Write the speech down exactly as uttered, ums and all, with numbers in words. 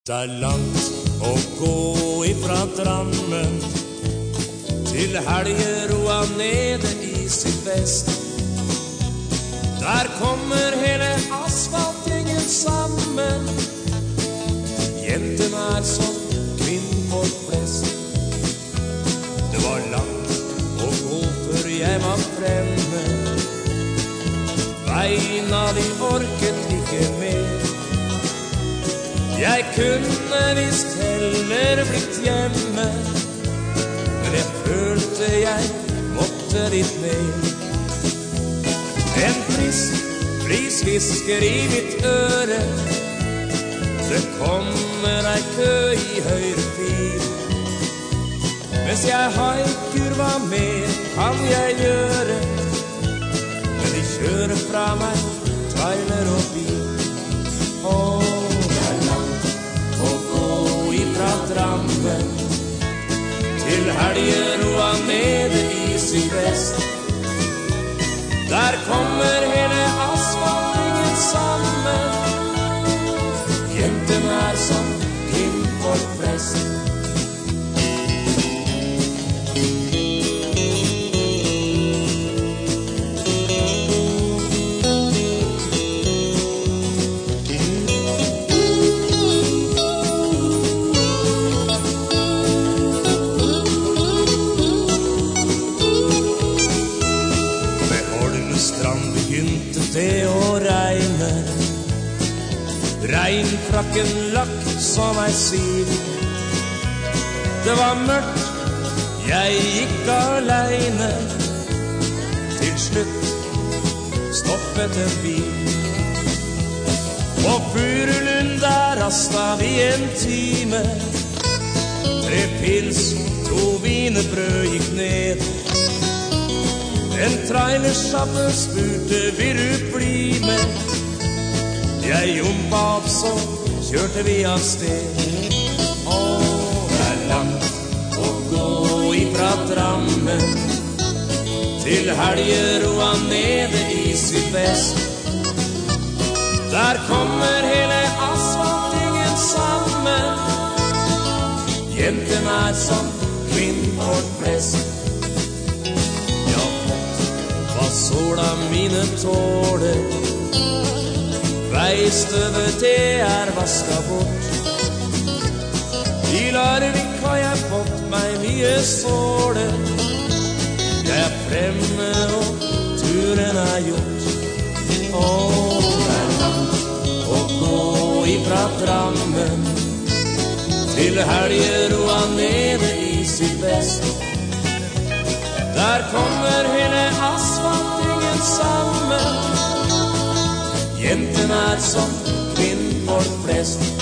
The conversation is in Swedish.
Der langt å gå ifra Drammen til Helgeroa nede i sydvest. Der kommer hele asfaltgjengen sammen. Jenten er som kvinnfolk flest. Det var langt å gå før jeg var fremme. Beina de orket ikke mer. Jeg kunne visst heller blitt hjemme, men jeg følte jeg måtte litt ned. En frisk flisvisker i mitt øre. Det kommer ei kø i høyre fil. Mens jeg haiker, hva mer kan jeg gjøre? Men de kjører fra meg, trailer og bil. Åh, fra Drammen til Helgeroa nede i sydvest. Der kommer hele asfaltgjengen sammen. Jenten er som kvinnfolk flest. Det å regne, regnfrakken lagt som ei sil. Det var mørkt, jeg gikk alene. Til slutt stoppet en bil. På Furulund der rasta vi en time. Tre pils, to wienerbrød gikk ned. En trailersjåfør spurte, vil du bli med? Jeg jumpa opp, så kjørte vi av sted. Åh, det er langt å gå ifra Drammen til Helgeroa nede i sydvest. Der kommer hele asfaltgjengen sammen. Jenten er som kvinnfolk flest. Sola mine tåler, veistøvet det er vasket bort. I Larvik har jeg fått meg mye såler. Jeg er fremme og turen er gjort. Åh, det er langt å gå ifra Drammen til Helgeroa nede i sydvest. Der kommer hele asfaltgjengen sammen. Jenten er som kvinnfolk flest.